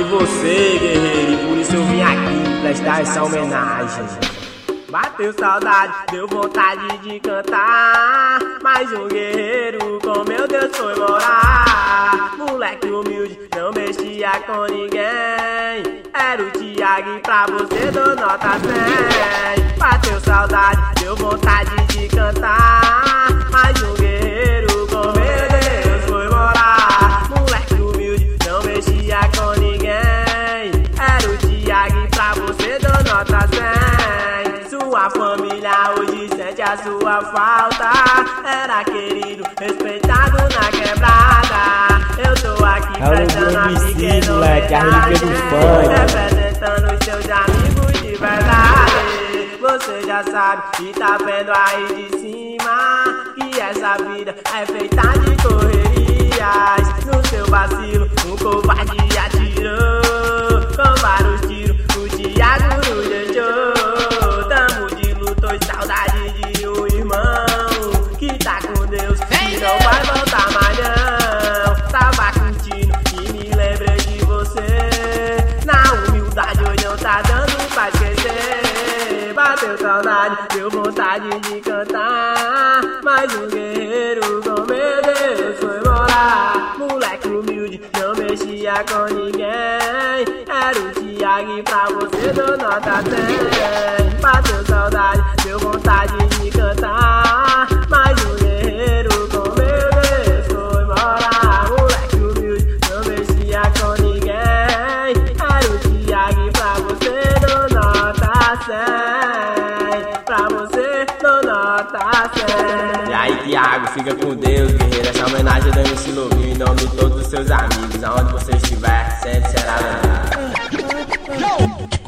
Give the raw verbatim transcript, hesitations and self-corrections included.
de você, guerreiro, e por isso eu vim aqui prestar essa homenagem. Bateu saudade, deu vontade de cantar. Mais um guerreiro com meu Deus foi morar. Moleque humilde, não mexia com ninguém. Era o Thiago e pra você dou nota cem. Bateu saudade, deu vontade de cantar. Mais um guerreiro com meu Deus foi morar. Moleque humilde, não mexia com ninguém. Era o Thiago e pra você dou nota cem. Sua família hoje sente a sua falta. Era querido, respeitado na quebrada. Eu tô aqui prestando a pequena homenagem, representando os seus amigos de verdade. Você já sabe e tá vendo aí de cima que essa vida é feita de correrias. No seu vacilo, um covarde atirou com vários tiros, o Thiago nos deixou. Saudade de um irmão que tá com Deus e não vai voltar mais não. Tava curtindo e me lembrei de você. Na humildade hoje não tá dando pra esquecer. Bateu saudade, deu vontade de cantar. Mais um guerreiro com meu Deus foi morar. Moleque humilde, não mexia com ninguém. Era o Thiago e pra você dou nota cem. Bateu saudade, deu vontade de cantar. Mais um guerreiro com meu Deus foi morar. Moleque humilde, não mexia com ninguém. Era o Thiago e pra você dou nota cem. Pra você dou nota cem. E aí, Thiago, fica com Deus, guerreiro. Essa homenagem da M C Lovinho em nome de todos os seus amigos. Aonde você estiver, sempre será lembrado.